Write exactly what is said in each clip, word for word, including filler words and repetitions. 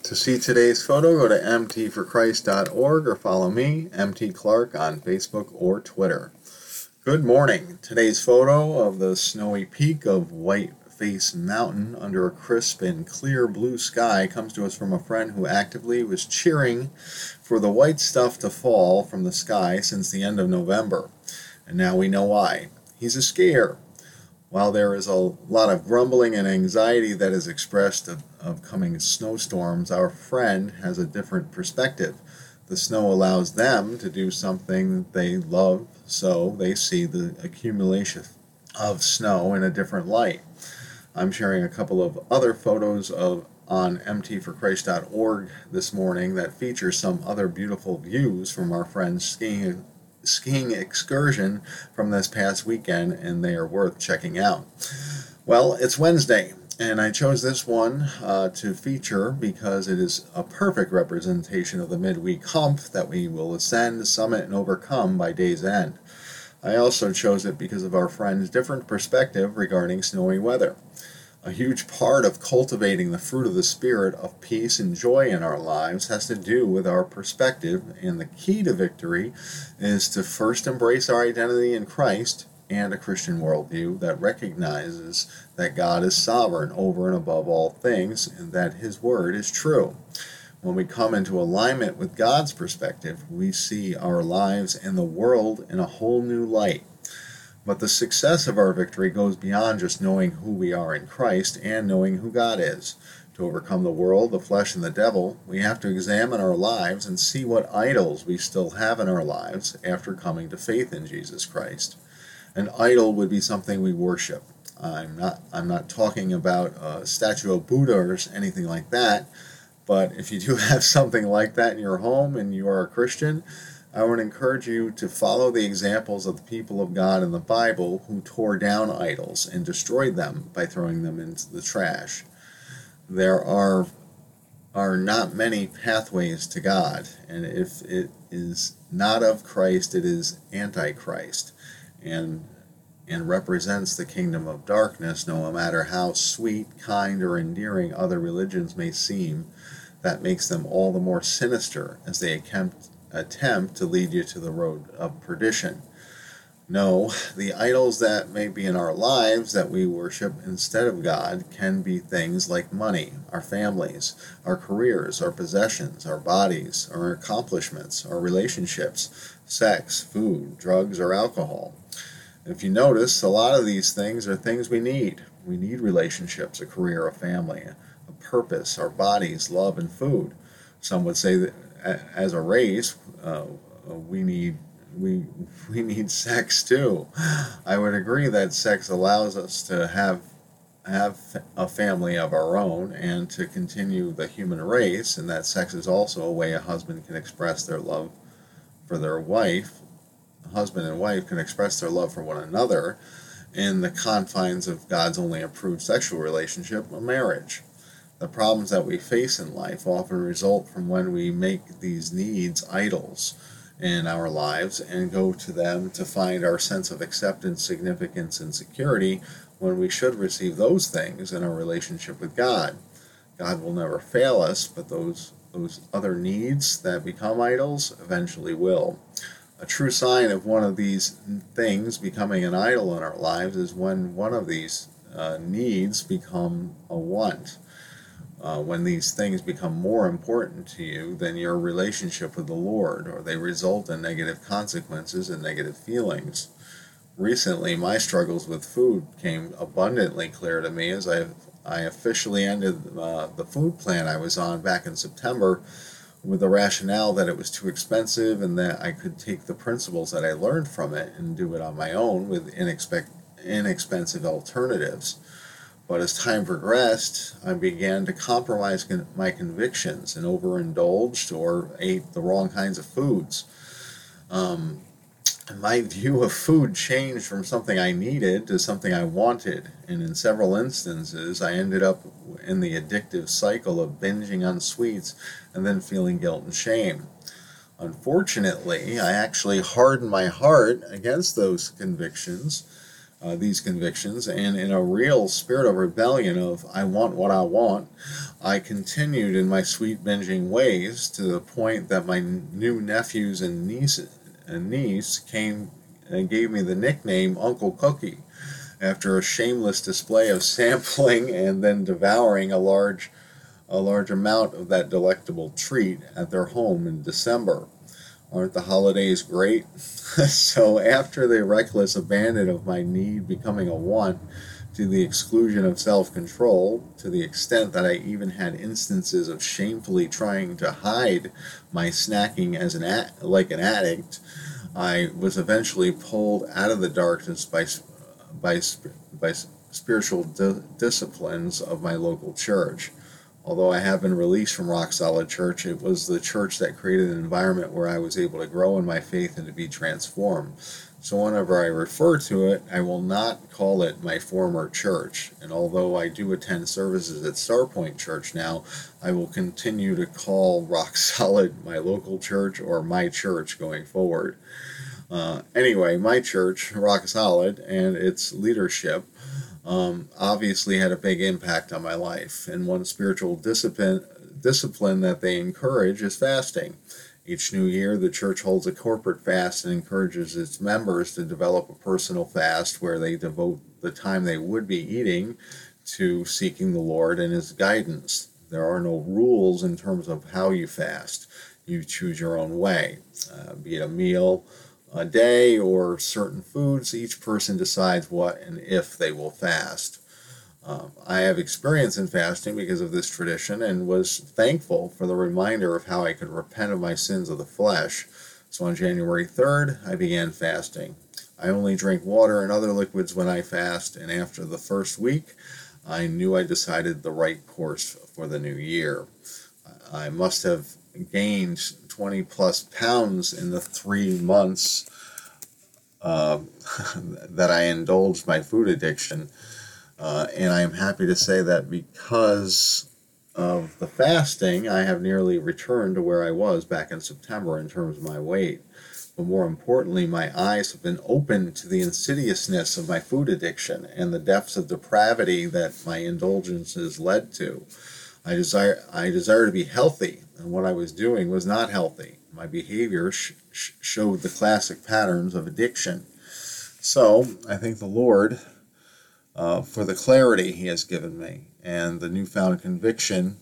To see today's photo, go to m t for christ dot org or follow me, M T Clark, on Facebook or Twitter. Good morning. Today's photo of the snowy peak of Whiteface Mountain under a crisp and clear blue sky comes to us from a friend who actively was cheering for the white stuff to fall from the sky since the end of November. And now we know why. He's a skier. While there is a lot of grumbling and anxiety that is expressed of, of coming snowstorms, our friend has a different perspective. The snow allows them to do something they love, so they see the accumulation of snow in a different light. I'm sharing a couple of other photos of on m t for christ dot org this morning that feature some other beautiful views from our friend's skiing skiing excursion from this past weekend, and they are worth checking out. Well, it's Wednesday, and I chose this one uh, to feature because it is a perfect representation of the midweek hump that we will ascend, summit, and overcome by day's end. I also chose it because of our friend's different perspective regarding snowy weather. A huge part of cultivating the fruit of the Spirit of peace and joy in our lives has to do with our perspective, and the key to victory is to first embrace our identity in Christ and a Christian worldview that recognizes that God is sovereign over and above all things and that His Word is true. When we come into alignment with God's perspective, we see our lives and the world in a whole new light. But the success of our victory goes beyond just knowing who we are in Christ and knowing who God is. To overcome the world, the flesh, and the devil, we have to examine our lives and see what idols we still have in our lives after coming to faith in Jesus Christ. An idol would be something we worship. I'm not, I'm not talking about a statue of Buddha or anything like that, but if you do have something like that in your home and you are a Christian, I would encourage you to follow the examples of the people of God in the Bible who tore down idols and destroyed them by throwing them into the trash. There are are not many pathways to God, and if it is not of Christ, it is antichrist, and and represents the kingdom of darkness. No matter how sweet, kind, or endearing other religions may seem, that makes them all the more sinister as they attempt attempt to lead you to the road of perdition. No, the idols that may be in our lives that we worship instead of God can be things like money, our families, our careers, our possessions, our bodies, our accomplishments, our relationships, sex, food, drugs, or alcohol. If you notice, a lot of these things are things we need. We need relationships, a career, a family, a purpose, our bodies, love, and food. Some would say that as a race, uh, we need we we need sex too. I would agree that sex allows us to have have a family of our own and to continue the human race, and that sex is also a way a husband can express their love for their wife. A husband and wife can express their love for one another in the confines of God's only approved sexual relationship, a marriage. The problems that we face in life often result from when we make these needs idols in our lives and go to them to find our sense of acceptance, significance, and security when we should receive those things in our relationship with God. God will never fail us, but those, those other needs that become idols eventually will. A true sign of one of these things becoming an idol in our lives is when one of these uh, needs become a want. Uh, when these things become more important to you than your relationship with the Lord, or they result in negative consequences and negative feelings. Recently, my struggles with food came abundantly clear to me as I I officially ended uh, the food plan I was on back in September with the rationale that it was too expensive and that I could take the principles that I learned from it and do it on my own with inexpe- inexpensive alternatives. But as time progressed, I began to compromise con- my convictions and overindulged or ate the wrong kinds of foods. Um, my view of food changed from something I needed to something I wanted, and in several instances, I ended up in the addictive cycle of binging on sweets and then feeling guilt and shame. Unfortunately, I actually hardened my heart against those convictions uh, these convictions, and in a real spirit of rebellion of I want what I want, I continued in my sweet binging ways to the point that my new nephews and niece, and niece came and gave me the nickname Uncle Cookie after a shameless display of sampling and then devouring a large a large amount of that delectable treat at their home in December. Aren't the holidays great? So after the reckless abandon of my need becoming a want to the exclusion of self-control, to the extent that I even had instances of shamefully trying to hide my snacking as an a- like an addict, I was eventually pulled out of the darkness by by by spiritual di- disciplines of my local church. Although I have been released from Rock Solid Church, it was the church that created an environment where I was able to grow in my faith and to be transformed. So whenever I refer to it, I will not call it my former church. And although I do attend services at Starpoint Church now, I will continue to call Rock Solid my local church or my church going forward. Uh, anyway, my church, Rock Solid, and its leadership Um, obviously had a big impact on my life. And one spiritual discipline, discipline that they encourage is fasting. Each new year, the church holds a corporate fast and encourages its members to develop a personal fast where they devote the time they would be eating to seeking the Lord and His guidance. There are no rules in terms of how you fast. You choose your own way, uh, be it a meal a day or certain foods. Each person decides what and if they will fast. Um, I have experience in fasting because of this tradition and was thankful for the reminder of how I could repent of my sins of the flesh. So on January third, I began fasting. I only drink water and other liquids when I fast, and after the first week, I knew I decided the right course for the new year. I must have gained twenty plus pounds in the three months uh, that I indulged my food addiction. Uh, and I am happy to say that because of the fasting, I have nearly returned to where I was back in September in terms of my weight. But more importantly, my eyes have been opened to the insidiousness of my food addiction and the depths of depravity that my indulgences led to. I desire, I desire to be healthy, and what I was doing was not healthy. My behavior sh- sh- showed the classic patterns of addiction. So I thank the Lord uh, for the clarity He has given me and the newfound conviction,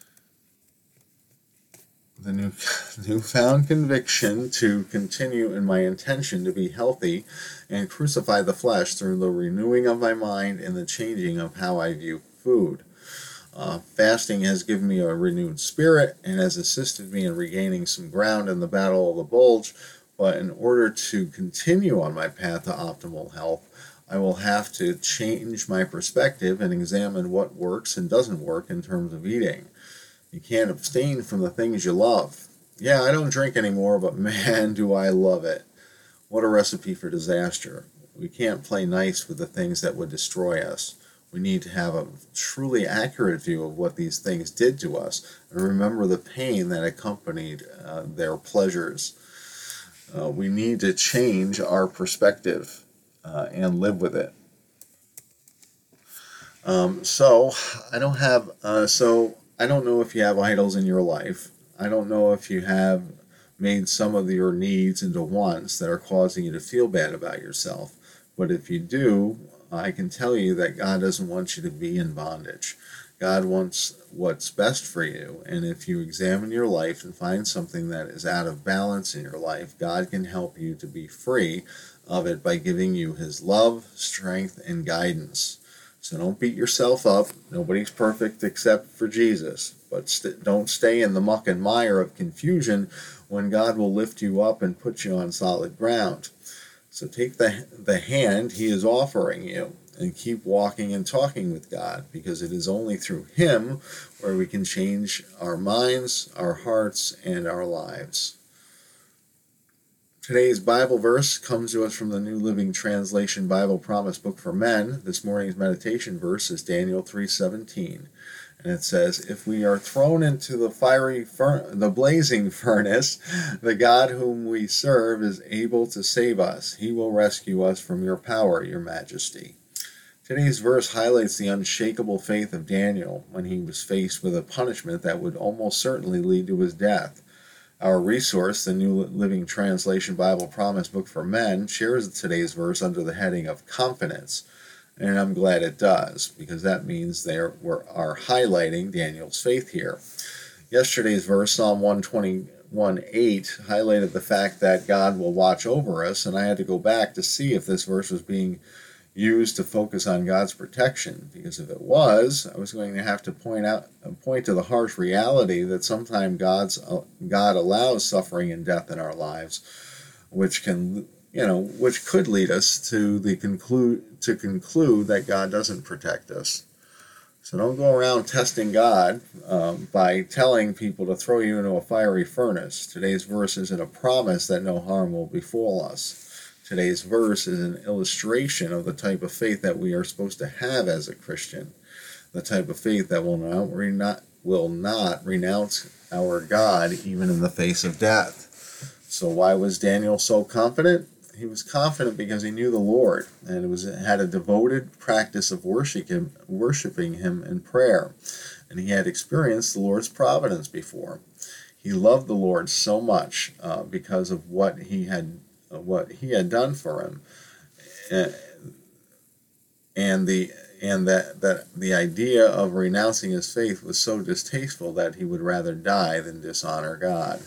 the new newfound conviction to continue in my intention to be healthy and crucify the flesh through the renewing of my mind and the changing of how I view food. Uh, fasting has given me a renewed spirit and has assisted me in regaining some ground in the battle of the bulge, but in order to continue on my path to optimal health, I will have to change my perspective and examine what works and doesn't work in terms of eating. You can't abstain from the things you love. Yeah, I don't drink anymore, but man, do I love it. What a recipe for disaster. We can't play nice with the things that would destroy us. We need to have a truly accurate view of what these things did to us and remember the pain that accompanied uh, their pleasures. Uh, we need to change our perspective uh, and live with it. Um, so I don't have. Uh, so I don't know if you have idols in your life. I don't know if you have made some of your needs into wants that are causing you to feel bad about yourself. But if you do, I can tell you that God doesn't want you to be in bondage. God wants what's best for you. And if you examine your life and find something that is out of balance in your life, God can help you to be free of it by giving you His love, strength, and guidance. So don't beat yourself up. Nobody's perfect except for Jesus. But st- don't stay in the muck and mire of confusion when God will lift you up and put you on solid ground. So take the, the hand He is offering you and keep walking and talking with God, because it is only through Him where we can change our minds, our hearts, and our lives. Today's Bible verse comes to us from the New Living Translation Bible Promise Book for Men. This morning's meditation verse is Daniel three seventeen. And it says, if we are thrown into the fiery, fur- the blazing furnace, the God whom we serve is able to save us. He will rescue us from your power, your majesty. Today's verse highlights the unshakable faith of Daniel when he was faced with a punishment that would almost certainly lead to his death. Our resource, the New Living Translation Bible Promise Book for Men, shares today's verse under the heading of confidence. And I'm glad it does, because that means they are, are highlighting Daniel's faith here. Yesterday's verse, Psalm one twenty-one eight, highlighted the fact that God will watch over us, and I had to go back to see if this verse was being used to focus on God's protection, because if it was, I was going to have to point out point to the harsh reality that sometimes God's uh, God allows suffering and death in our lives, which can you know which could lead us to the conclude to conclude that God doesn't protect us. So don't go around testing God um, by telling people to throw you into a fiery furnace. Today's verse isn't a promise that no harm will befall us. Today's verse is an illustration of the type of faith that we are supposed to have as a Christian, the type of faith that will not, rena- will not renounce our God even in the face of death. So why was Daniel so confident? He was confident because he knew the Lord, and it was had a devoted practice of worshiping, worshiping him in prayer, and he had experienced the Lord's providence before. He loved the Lord so much uh, because of what he had what he had done for him, and, and the and that that the idea of renouncing his faith was so distasteful that he would rather die than dishonor God.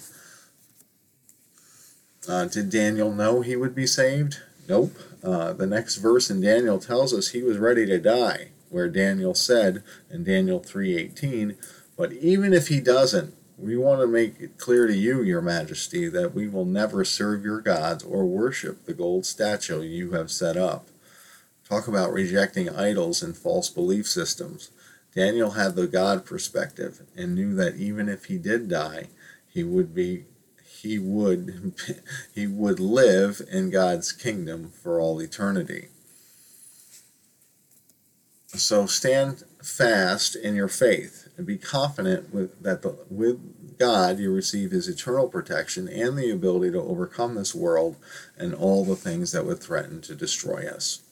Uh, did Daniel know he would be saved? Nope. Uh, the next verse in Daniel tells us he was ready to die, where Daniel said in Daniel three eighteen, but even if he doesn't, we want to make it clear to you, your majesty, that we will never serve your gods or worship the gold statue you have set up. Talk about rejecting idols and false belief systems. Daniel had the God perspective and knew that even if he did die, he would be he would he would live in God's kingdom for all eternity. So stand fast in your faith and be confident with that the, with God you receive his eternal protection and the ability to overcome this world and all the things that would threaten to destroy us.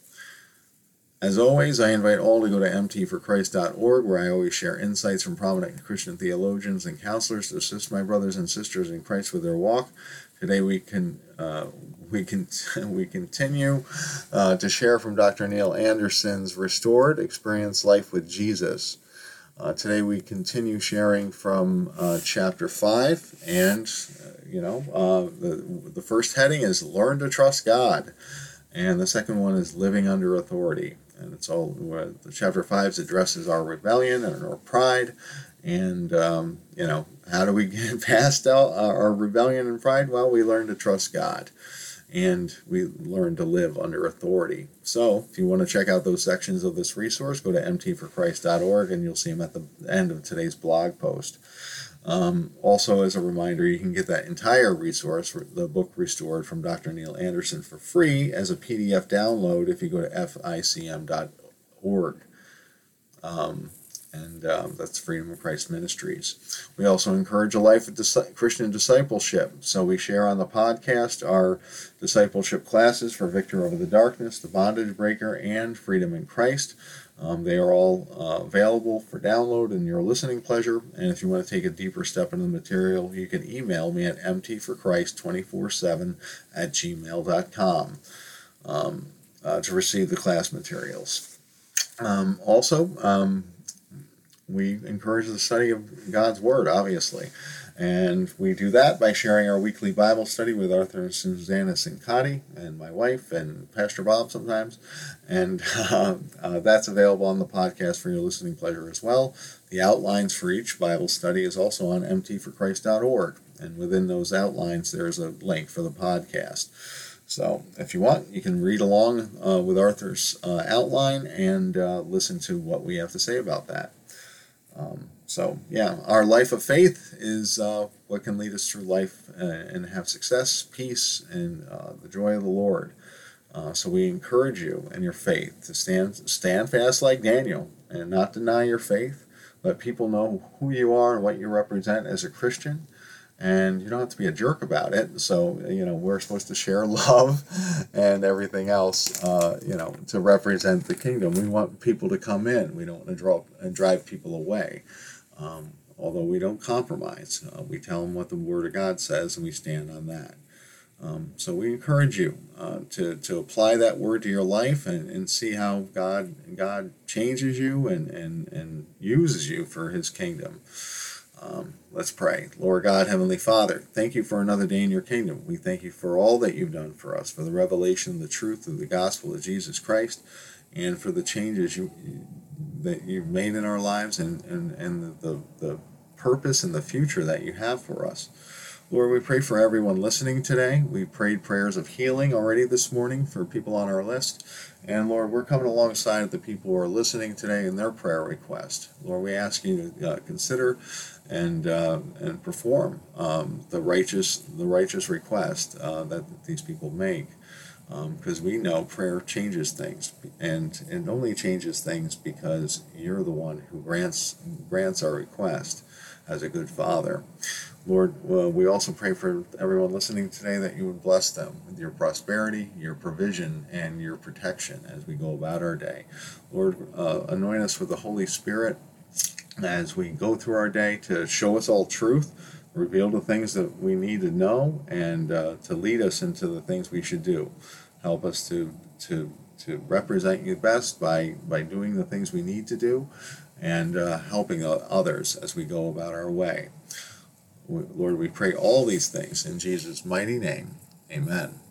As always, I invite all to go to m t for christ dot org, where I always share insights from prominent Christian theologians and counselors to assist my brothers and sisters in Christ with their walk. Today we can uh, we can we continue uh, to share from Doctor Neil Anderson's Restored: Experience Life with Jesus. Uh, today we continue sharing from uh, chapter five, and uh, you know uh, the the first heading is Learn to Trust God, and the second one is Living Under Authority. And it's all, uh, the chapter five addresses our rebellion and our pride, and, um, you know, how do we get past our, our rebellion and pride? Well, we learn to trust God, and we learn to live under authority. So, if you want to check out those sections of this resource, go to m t for christ dot org, and you'll see them at the end of today's blog post. Um, also, as a reminder, you can get that entire resource, the book Restored from Doctor Neil Anderson, for free as a P D F download if you go to f i c m dot org. Um, and um, that's Freedom of Christ Ministries. We also encourage a life of dis- Christian discipleship. So we share on the podcast our discipleship classes for Victor Over the Darkness, The Bondage Breaker, and Freedom in Christ. Um, they are all uh, available for download in your listening pleasure. And if you want to take a deeper step into the material, you can email me at m t for christ two four seven at gmail dot com um, uh, to receive the class materials. Um, also, um, we encourage the study of God's Word, obviously. And we do that by sharing our weekly Bible study with Arthur and Susanna Sincati and my wife and Pastor Bob sometimes. And uh, uh, that's available on the podcast for your listening pleasure as well. The outlines for each Bible study is also on m t for christ dot org. And within those outlines, there's a link for the podcast. So if you want, you can read along uh, with Arthur's uh, outline and uh, listen to what we have to say about that. Um, so, yeah, our life of faith is uh, what can lead us through life uh, and have success, peace, and uh, the joy of the Lord. Uh, so we encourage you in your faith to stand stand fast like Daniel and not deny your faith, let people know who you are and what you represent as a Christian. And you don't have to be a jerk about it. So, you know, we're supposed to share love and everything else, uh, you know, to represent the kingdom. We want people to come in. We don't want to draw and drive people away. Um, although we don't compromise. Uh, we tell them what the Word of God says, and we stand on that. Um, so we encourage you uh, to, to apply that word to your life and, and see how God God changes you and, and, and uses you for His kingdom. Um, let's pray. Lord God, Heavenly Father, thank you for another day in your kingdom. We thank you for all that you've done for us, for the revelation, the truth of the gospel of Jesus Christ, and for the changes you that you've made in our lives and, and, and the, the, the purpose and the future that you have for us. Lord, we pray for everyone listening today. We prayed prayers of healing already this morning for people on our list. And Lord, we're coming alongside of the people who are listening today in their prayer request. Lord, we ask you to uh, consider and uh, and perform um, the righteous the righteous request uh, that these people make. Because um, we know prayer changes things, and it only changes things because you're the one who grants grants our request as a good Father. Lord, uh, we also pray for everyone listening today that you would bless them with your prosperity, your provision, and your protection as we go about our day. Lord, uh, anoint us with the Holy Spirit as we go through our day to show us all truth, reveal the things that we need to know, and uh, to lead us into the things we should do. Help us to to to represent you best by, by doing the things we need to do and uh, helping others as we go about our way. Lord, we pray all these things in Jesus' mighty name. Amen.